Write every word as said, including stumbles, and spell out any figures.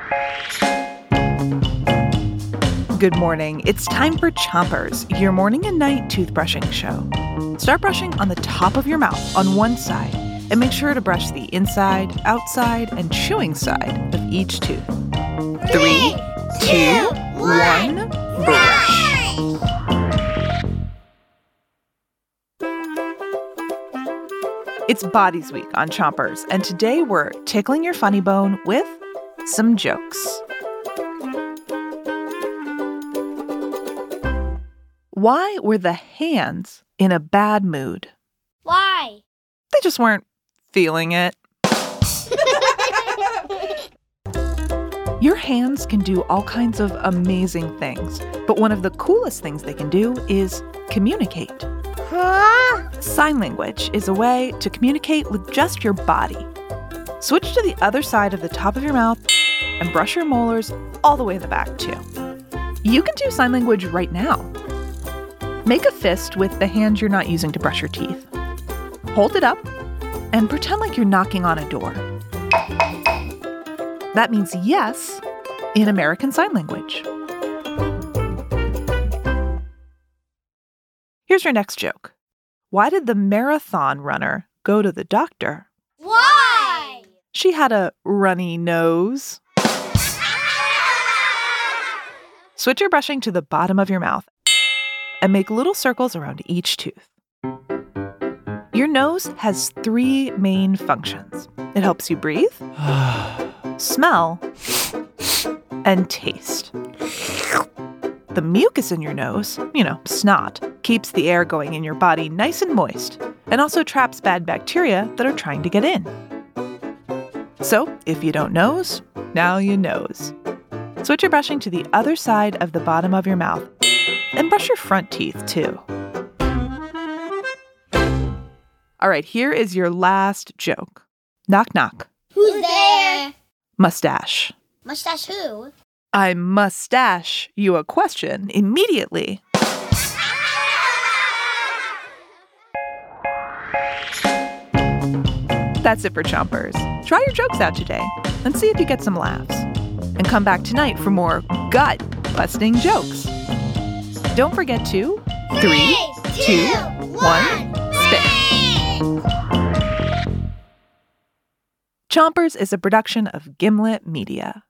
Good morning. It's time for Chompers, your morning and night toothbrushing show. Start brushing on the top of your mouth on one side, and make sure to brush the inside, outside, and chewing side of each tooth. Three, two, one, brush. It's Bodies Week on Chompers, and today we're tickling your funny bone with some jokes. Why were the hands in a bad mood? Why? They just weren't feeling it. Your hands can do all kinds of amazing things, but one of the coolest things they can do is communicate. Huh? Sign language is a way to communicate with just your body. Switch to the other side of the top of your mouth and brush your molars all the way in the back, too. You can do sign language right now. Make a fist with the hand you're not using to brush your teeth. Hold it up and pretend like you're knocking on a door. That means yes in American Sign Language. Here's your next joke. Why did the marathon runner go to the doctor? Why? She had a runny nose. Switch your brushing to the bottom of your mouth and make little circles around each tooth. Your nose has three main functions. It helps you breathe, smell, and taste. The mucus in your nose, you know, snot, keeps the air going in your body nice and moist and also traps bad bacteria that are trying to get in. So, if you don't nose, now you nose. Switch your brushing to the other side of the bottom of your mouth and brush your front teeth, too. All right, here is your last joke. Knock, knock. Who's there? Mustache. Mustache who? I mustache you a question immediately. That's it for Chompers. Try your jokes out today and see if you get some laughs. And come back tonight for more gut-busting jokes. Don't forget to three, two, one, spit. Chompers is a production of Gimlet Media.